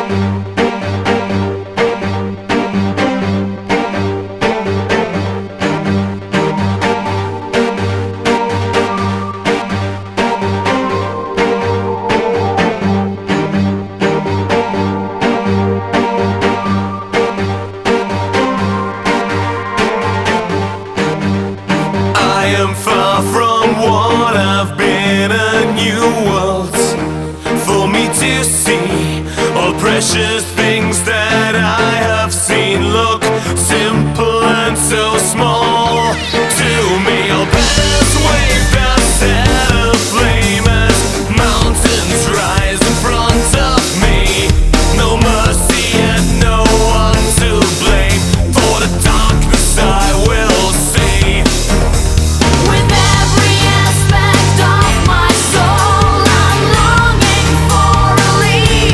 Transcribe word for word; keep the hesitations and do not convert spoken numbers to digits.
Far from what I've been, a new world for me to see. All precious